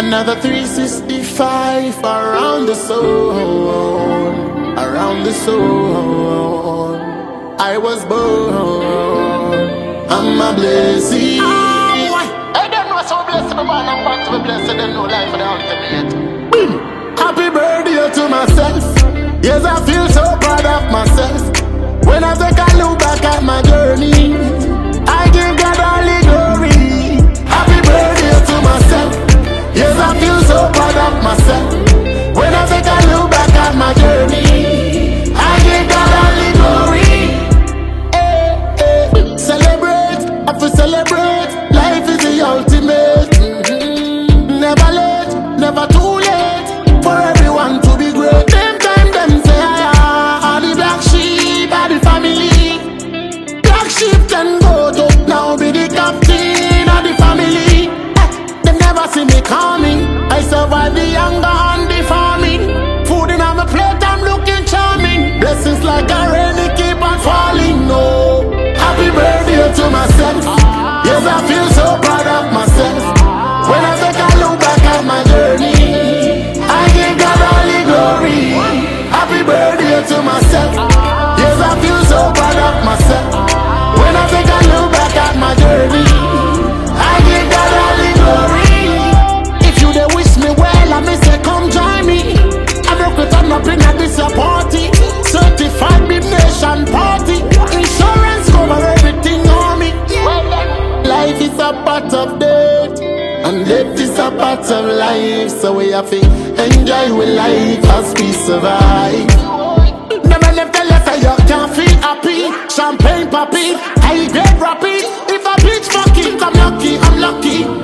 Another 365 around the soul, around the soul. I was born, I'm a blessing. I don't know so blessed, but I'm about to be blessed. I don't know life without me yet. Happy birthday to myself. Yes, I feel so proud of myself. When I take a look back at my journey, I give God all the glory. Happy birthday to myself. Yes, I feel so proud of myself. When I take a look back at my journey, I give God all the glory. Celebrate, I have to celebrate. Life is the ultimate. Never late, never too late for everyone to be great. Them time them say I the black sheep of the family. Black sheep can go to now be the captain of the family. Them never see me coming. I survive the hunger and the farming. Food in my plate, I'm looking charming. Blessings like a rain, keep on falling. No, happy birthday to myself. Yes, I feel so proud of myself. When I take a look back at my journey, I give God all the glory. Happy birthday to myself. Yes, I feel so proud of myself. When I take a look back at my journey, I give God all the glory. If you dey wish me well, I may say come join me. I broke it on up in a this party. Certified Big Nation party. Insurance cover everything on me. Life is a part of death, and death is a part of life. So we have to enjoy with life as we survive. Never left the letter, you can't feel happy. Champagne poppy, high grade rapid. If a bitch fucking come lucky, I'm lucky.